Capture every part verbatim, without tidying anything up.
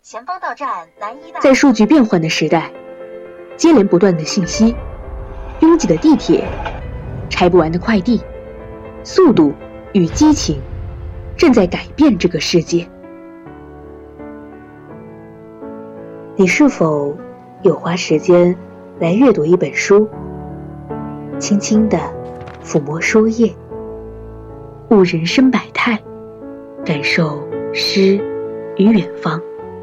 前方到站南一大。 在数据变换的时代，接连不断的信息，拥挤的地铁，拆不完的快递，速度与激情正在改变这个世界。你是否有花时间来阅读一本书，轻轻地抚摸书页，悟人生百态，感受诗与远方。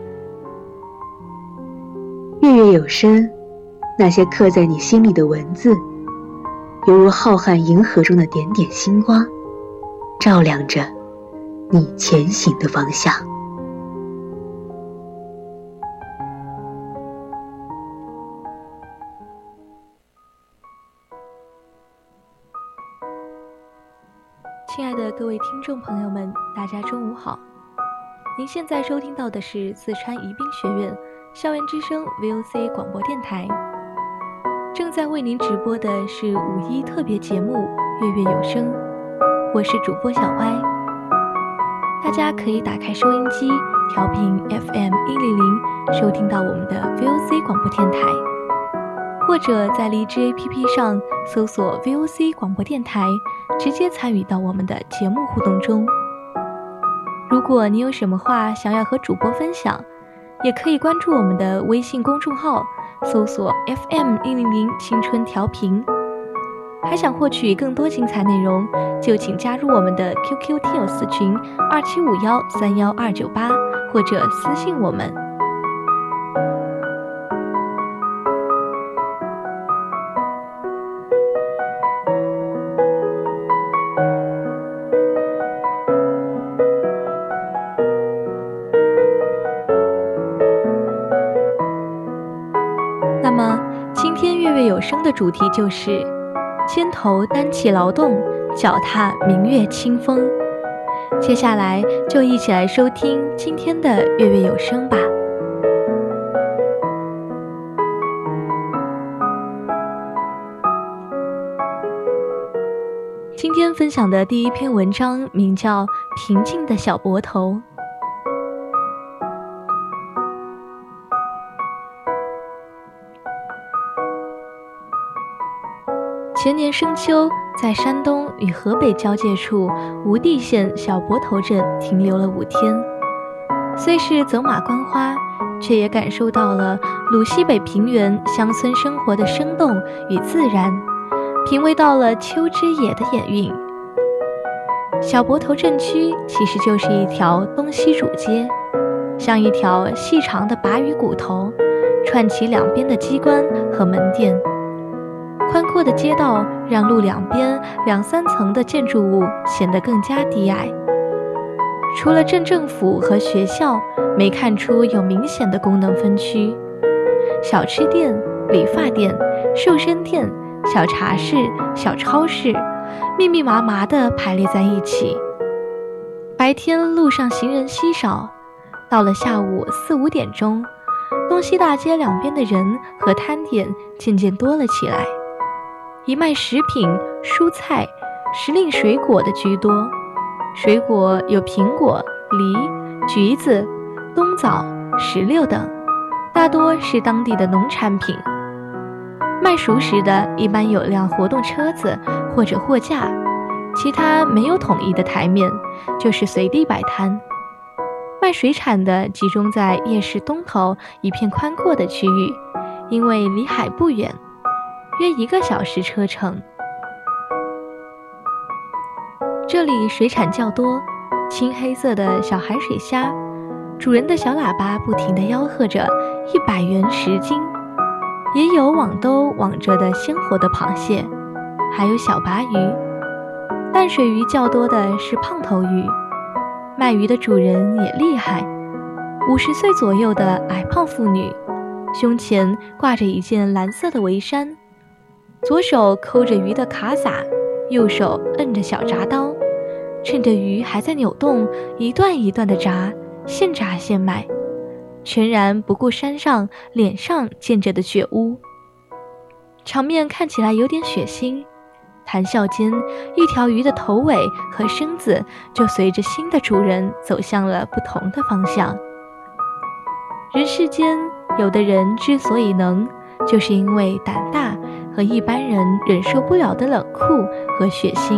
月月有声，那些刻在你心里的文字，犹如浩瀚银河中的点点星光，照亮着你前行的方向。 亲爱的各位听众朋友们，大家中午好。您现在收听到的是四川宜宾学院校园之声 V O C 广播电台，正在为您直播的是五一特别节目月月有声，我是主播小歪。大家可以打开收音机调频 F M 一零零收听到我们的 V O C 广播电台，或者在荔枝 A P P 上搜索 V O C 广播电台，直接参与到我们的节目互动中。如果你有什么话想要和主播分享，也可以关注我们的微信公众号，搜索 F M 一零零青春调频。还想获取更多精彩内容，就请加入我们的 Q Q 听友四群二七五幺三幺二九八，或者私信我们。那么今天月月有声的主题就是肩头担起劳动，脚踏明月清风。接下来就一起来收听今天的月月有声吧。今天分享的第一篇文章名叫《平静的小脖头》。前年深秋，在山东与河北交界处吴地县小泊头镇停留了五天。虽是走马观花，却也感受到了鲁西北平原乡村生活的生动与自然，品味到了秋之野的眼韵。小泊头镇区其实就是一条东西主街，像一条细长的鲅鱼骨头，串起两边的机关和门店。宽阔的街道让路两边两三层的建筑物显得更加低矮。除了镇政府和学校，没看出有明显的功能分区。小吃店、理发店、瘦身店、小茶室、小超市，密密麻麻地排列在一起。白天路上行人稀少，到了下午四五点钟，东西大街两边的人和摊点渐渐多了起来。以卖食品、蔬菜、时令水果的居多，水果有苹果、梨、橘子、冬枣、石榴等，大多是当地的农产品。卖熟食的一般有辆活动车子或者货架，其他没有统一的台面，就是随地摆摊。卖水产的集中在夜市东头一片宽阔的区域，因为离海不远，约一个小时车程。这里水产较多，青黑色的小海水虾，主人的小喇叭不停地吆喝着一百元十斤。也有网兜网着的鲜活的螃蟹，还有小鲅鱼。淡水鱼较多的是胖头鱼。卖鱼的主人也厉害，五十岁左右的矮胖妇女，胸前挂着一件蓝色的围衫，左手抠着鱼的卡撒，右手摁着小铡刀，趁着鱼还在扭动，一段一段的炸，现炸现卖，全然不顾山上脸上见着的血污。场面看起来有点血腥，谈笑间，一条鱼的头尾和身子就随着新的主人走向了不同的方向。 人世间有的人之所以能，就是因为胆大和一般人忍受不了的冷酷和血腥。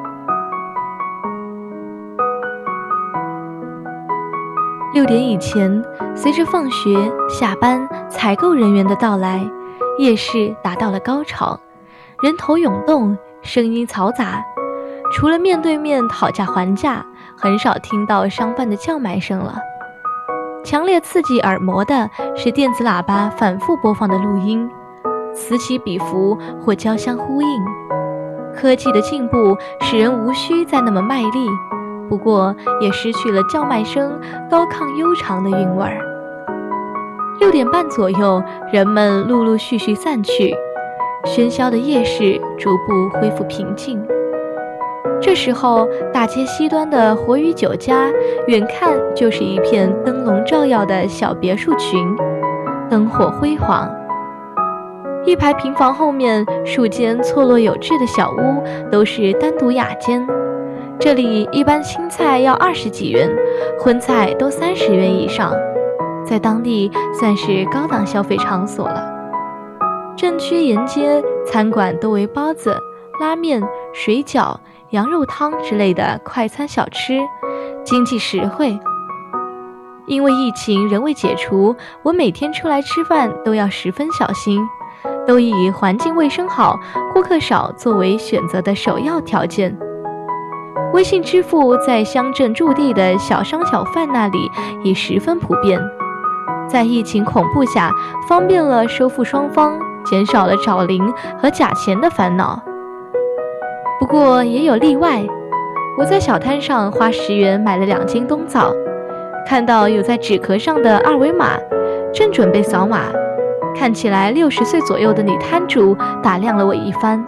六点以前，随着放学、下班、采购人员的到来，夜市达到了高潮，人头涌动，声音嘈杂。除了面对面讨价还价，很少听到商贩的叫卖声了。强烈刺激耳膜的是电子喇叭反复播放的录音，此起彼伏或交相呼应。科技的进步使人无需再那么卖力，不过也失去了叫卖声高亢悠长的韵味儿。六点半左右，人们陆陆续续散去，喧嚣的夜市逐步恢复平静。这时候，大街西端的活鱼酒家，远看就是一片灯笼照耀的小别墅群，灯火辉煌。一排平房后面，数间错落有致的小屋，都是单独雅间。这里一般青菜要二十几元，荤菜都三十元以上，在当地算是高档消费场所了。镇区沿街餐馆都为包子、拉面、水饺、羊肉汤之类的快餐小吃，经济实惠。因为疫情仍未解除，我每天出来吃饭都要十分小心，都以环境卫生好、顾客少作为选择的首要条件。微信支付在乡镇驻地的小商小贩那里已十分普遍，在疫情恐怖下，方便了收付双方，减少了找零和假钱的烦恼。不过也有例外，我在小摊上花十元买了两斤冬枣，看到有在纸壳上的二维码，正准备扫码，看起来六十岁左右的女摊主打量了我一番，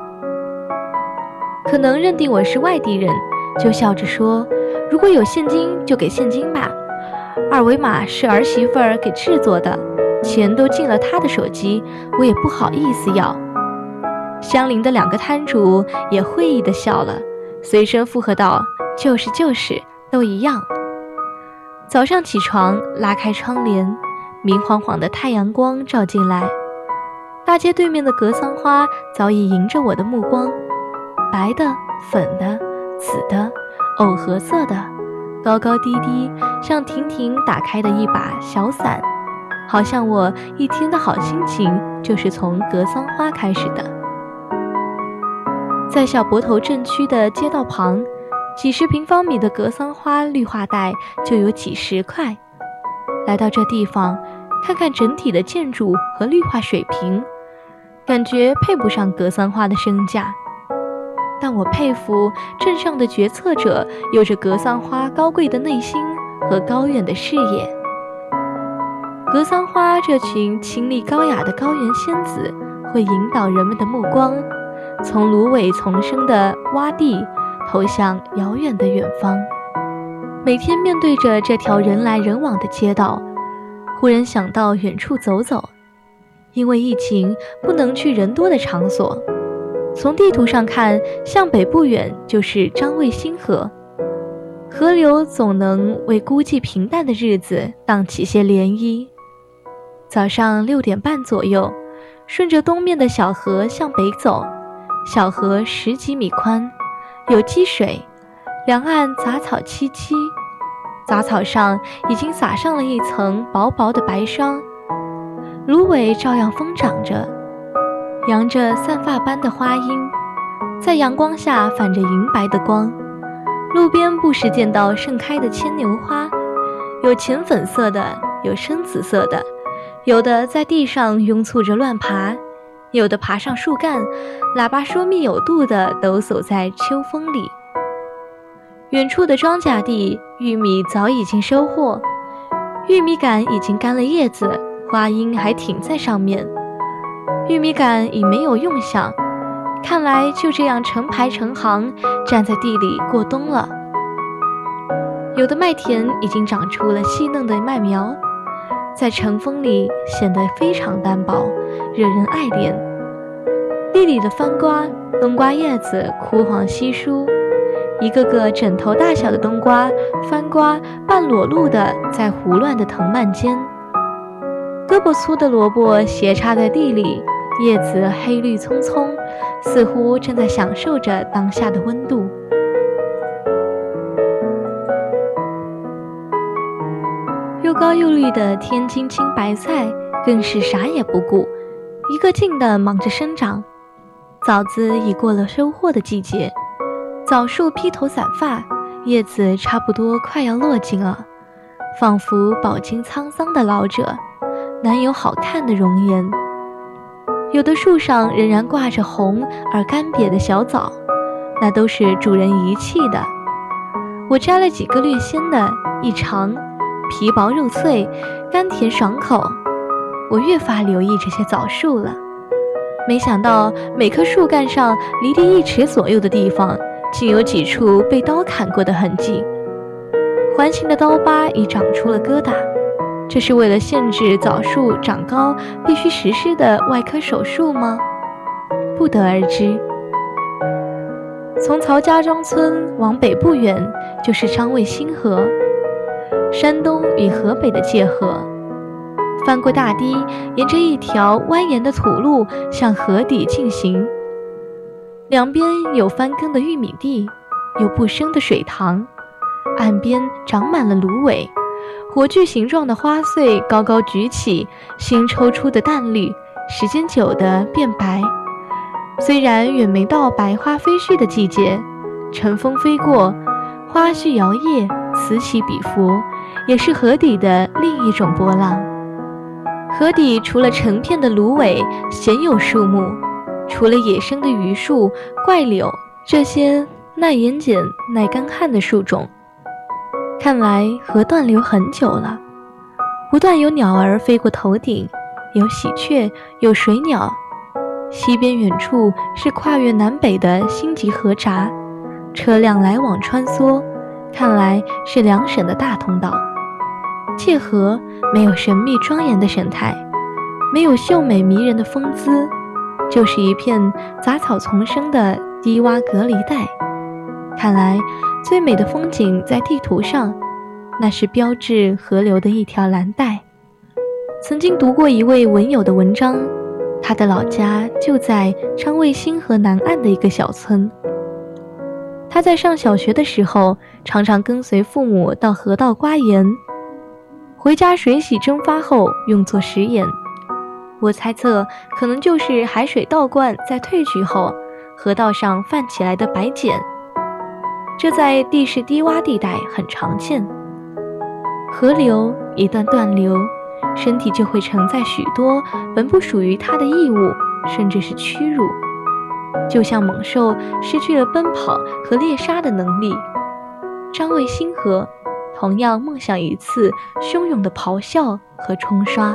可能认定我是外地人，就笑着说：“如果有现金就给现金吧，二维码是儿媳妇儿给制作的，钱都进了她的手机，我也不好意思要。”相邻的两个摊主也会意地笑了，随声附和道：“就是就是，都一样。”早上起床，拉开窗帘，明晃晃的太阳光照进来，大街对面的格桑花早已迎着我的目光，白的、粉的、紫的、藕荷色的，高高低低，像亭亭打开的一把小伞，好像我一天的好心情就是从格桑花开始的。在小泊头镇区的街道旁，几十平方米的格桑花绿化带就有几十块。来到这地方，看看整体的建筑和绿化水平，感觉配不上格桑花的身价。但我佩服镇上的决策者有着格桑花高贵的内心和高远的视野。格桑花这群清丽高雅的高原仙子，会引导人们的目光，从芦苇丛生的洼地投向遥远的远方。每天面对着这条人来人往的街道，忽然想到远处走走。因为疫情不能去人多的场所，从地图上看，向北不远就是张卫星河，河流总能为孤寂平淡的日子荡起些涟漪。早上六点半左右，顺着东面的小河向北走，小河十几米宽，有积水，两岸杂草萋萋，杂草上已经撒上了一层薄薄的白霜，芦苇照样疯长着，扬着散发般的花荫，在阳光下反着银白的光。路边不时见到盛开的牵牛花，有浅粉色的，有深紫色的，有的在地上拥簇着乱爬，有的爬上树干，喇叭说密有度地抖擞在秋风里。远处的庄稼地，玉米早已经收获，玉米杆已经干了叶子，花荫还挺在上面。玉米杆已没有用相，看来就这样成排成行站在地里过冬了。有的麦田已经长出了细嫩的麦苗，在晨风里显得非常单薄，惹人爱怜。地里的番瓜、冬瓜叶子枯黄稀疏，一个个枕头大小的冬瓜、番瓜半裸露的在胡乱的藤蔓间， 胳膊粗的萝卜斜插在地里，叶子黑绿葱葱，似乎正在享受着当下的温度。又高又绿的天津青白菜更是啥也不顾，一个劲地忙着生长。枣子已过了收获的季节，枣树披头散发，叶子差不多快要落尽了，仿佛饱经沧桑的老者，难有好看的容颜。有的树上仍然挂着红而干瘪的小枣，那都是主人遗弃的。我摘了几个略鲜的，一尝，皮薄肉脆，甘甜爽口。我越发留意这些枣树了，没想到每棵树干上离地一尺左右的地方，竟有几处被刀砍过的痕迹。环形的刀疤已长出了疙瘩，这是为了限制枣树长高必须实施的外科手术吗？不得而知。从曹家庄村往北不远，就是张卫星河，山东与河北的界河。翻过大堤，沿着一条蜿蜒的土路向河底进行。两边有翻耕的玉米地，有不生的水塘，岸边长满了芦苇，火炬形状的花穗高高举起，新抽出的淡绿，时间久的变白。虽然远没到百花飞絮的季节，晨风飞过，花絮摇曳，此起彼伏，也是河底的另一种波浪。河底除了成片的芦苇，鲜有树木，除了野生的榆树、怪柳，这些耐盐碱、耐干旱的树种。看来河断流很久了，不断有鸟儿飞过头顶，有喜鹊，有水鸟。西边远处是跨越南北的辛集河闸，车辆来往穿梭，看来是两省的大通道。界河没有神秘庄严的神态，没有秀美迷人的风姿，就是一片杂草丛生的低洼隔离带。看来最美的风景在地图上，那是标志河流的一条蓝带。曾经读过一位文友的文章，他的老家就在张卫星河南岸的一个小村。他在上小学的时候，常常跟随父母到河道刮盐，回家水洗蒸发后用作食盐。我猜测可能就是海水倒灌再退去后，河道上泛起来的白碱，这在地势低洼地带很常见。河流一旦断流，身体就会承载许多本不属于它的异物，甚至是屈辱，就像猛兽失去了奔跑和猎杀的能力。张卫星河同样梦想一次汹涌的咆哮和冲刷。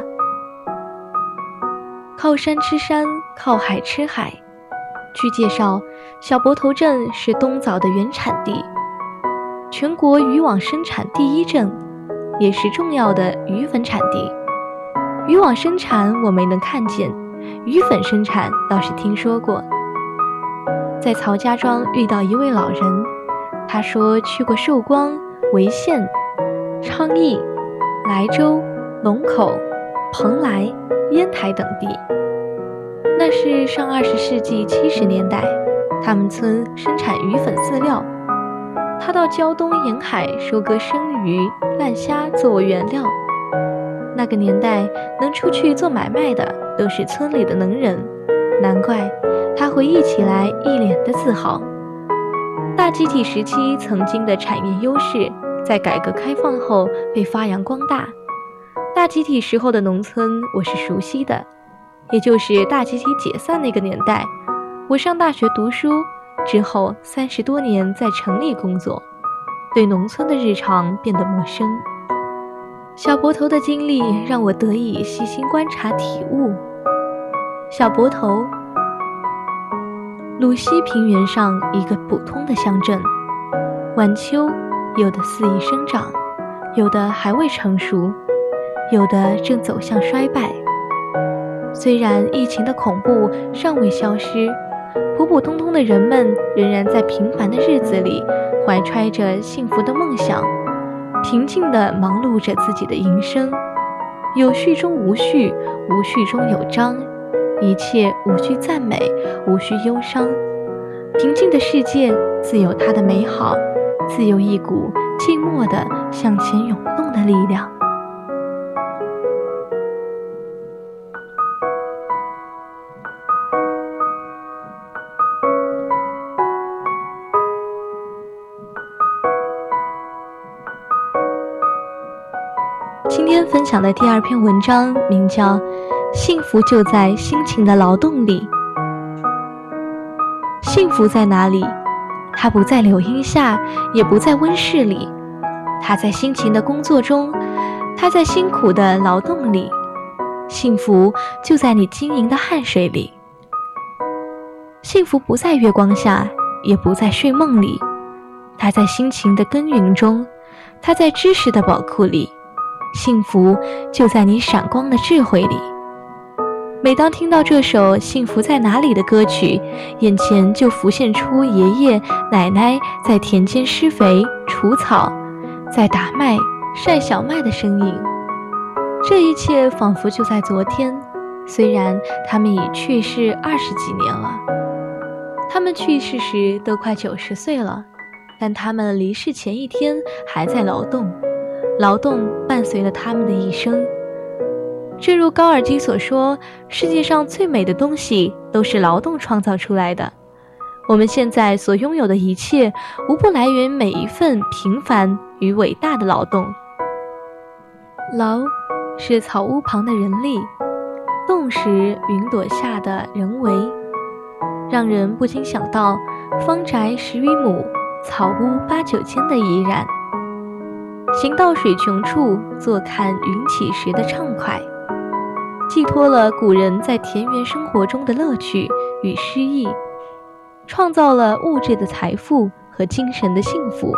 靠山吃山，靠海吃海。据介绍，小泊头镇是冬枣的原产地，全国渔网生产第一镇，也是重要的鱼粉产地。渔网生产我没能看见，鱼粉生产倒是听说过。在曹家庄遇到一位老人，他说去过寿光、潍县、昌邑、莱州、龙口、蓬莱、烟台等地。那是上二十世纪七十年代，他们村生产鱼粉饲料。他到胶东沿海收割生鱼、烂虾作为原料。那个年代能出去做买卖的都是村里的能人，难怪他回忆起来一脸的自豪。大集体时期曾经的产业优势，在改革开放后被发扬光大。大集体时候的农村我是熟悉的，也就是大集体解散那个年代。我上大学读书之后，三十多年在城里工作，对农村的日常变得陌生。小泊头的经历让我得以细心观察体悟。小泊头，鲁西平原上一个普通的乡镇。晚秋，有的肆意生长，有的还未成熟，有的正走向衰败。虽然疫情的恐怖尚未消失，普普通通的人们仍然在平凡的日子里怀揣着幸福的梦想，平静地忙碌着自己的营生。 有序中无序，无序中有章，一切无需赞美，无需忧伤。平静的世界自有它的美好，自有一股静默的向前涌动的力量。今天分享的第二篇文章名叫《幸福就在辛勤的劳动里》。幸福在哪里？它不在柳荫下，也不在温室里，它在辛勤的工作中，它在辛苦的劳动里。幸福就在你晶莹的汗水里。幸福不在月光下，也不在睡梦里，它在辛勤的耕耘中，它在知识的宝库里。幸福就在你闪光的智慧里。每当听到这首《幸福在哪里》的歌曲，眼前就浮现出爷爷奶奶在田间施肥除草，在打麦晒小麦的身影。这一切仿佛就在昨天，虽然他们已去世二十几年了。他们去世时都快九十岁了，但他们离世前一天还在劳动，劳动伴随了他们的一生。正如高尔基所说，世界上最美的东西都是劳动创造出来的。我们现在所拥有的一切，无不来源每一份平凡与伟大的劳动。劳是草屋旁的人力，动是云朵下的人为，让人不禁想到方宅十余亩，草屋八九间的怡然。行到水穷处，坐看云起时的畅快，寄托了古人在田园生活中的乐趣与诗意，创造了物质的财富和精神的幸福。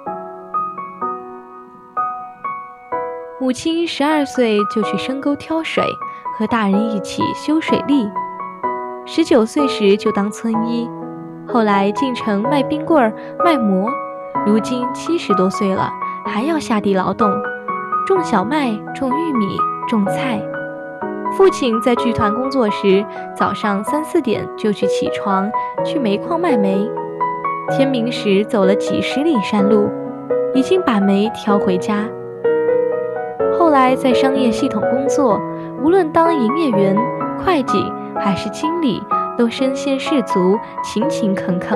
母亲十二岁就去深沟挑水，和大人一起修水利。十九岁时就当村医，后来进城卖冰棍儿、卖馍，如今七十多岁了，还要下地劳动，种小麦、种玉米、种菜。父亲在剧团工作时，早上三四点就去起床，去煤矿卖煤。天明时走了几十里山路，已经把煤挑回家。后来在商业系统工作，无论当营业员、会计还是经理，都身先士卒，勤勤恳恳。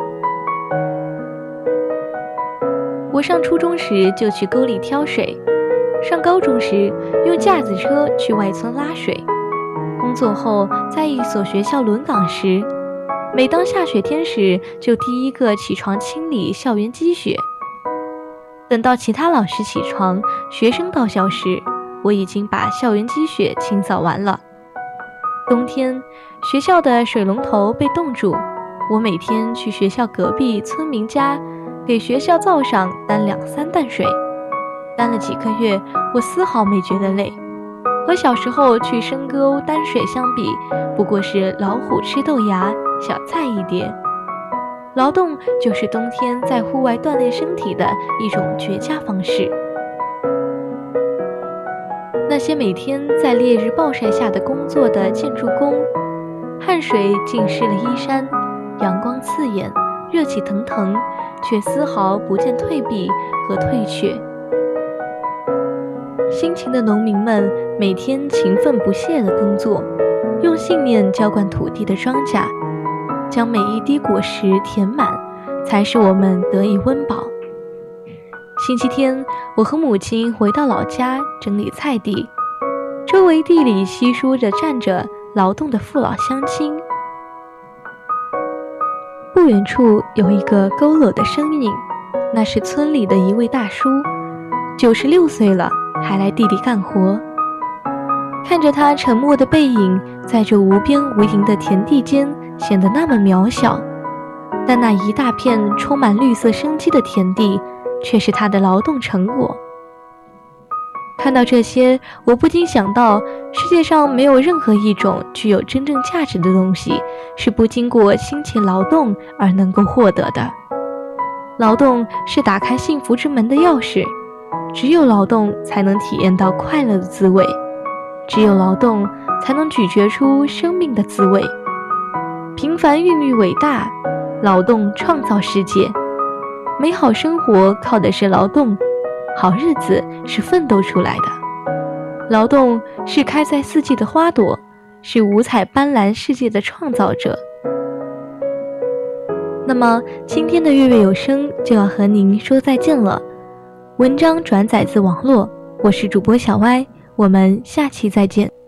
我上初中时就去沟里挑水，上高中时用架子车去外村拉水，工作后在一所学校轮岗时，每当下雪天时就第一个起床清理校园积雪。等到其他老师起床，学生到校时，我已经把校园积雪清扫完了。冬天学校的水龙头被冻住，我每天去学校隔壁村民家给学校灶上担两三担水，担了几个月，我丝毫没觉得累。和小时候去深沟担水相比，不过是老虎吃豆芽，小菜一碟。劳动就是冬天在户外锻炼身体的一种绝佳方式。那些每天在烈日暴晒下的工作的建筑工，汗水浸湿了衣衫，阳光刺眼，热气腾腾，却丝毫不见退避和退却。辛勤的农民们每天勤奋不懈地耕作，用信念浇灌土地的庄稼，将每一滴果实填满，才使我们得以温饱。星期天，我和母亲回到老家整理菜地，周围地里稀疏着站着劳动的父老乡亲。不远处有一个佝偻的身影，那是村里的一位大叔，九十六岁了，还来地里干活。看着他沉默的背影，在这无边无垠的田地间显得那么渺小，但那一大片充满绿色生机的田地却是他的劳动成果。看到这些，我不禁想到，世界上没有任何一种具有真正价值的东西是不经过辛勤劳动而能够获得的。劳动是打开幸福之门的钥匙，只有劳动才能体验到快乐的滋味， 只有劳动才能咀嚼出生命的滋味。平凡孕育伟大，劳动创造世界。美好生活靠的是劳动，好日子是奋斗出来的。劳动是开在四季的花朵，是五彩斑斓世界的创造者。那么今天的月月有声就要和您说再见了。文章转载自网络，我是主播小歪，我们下期再见。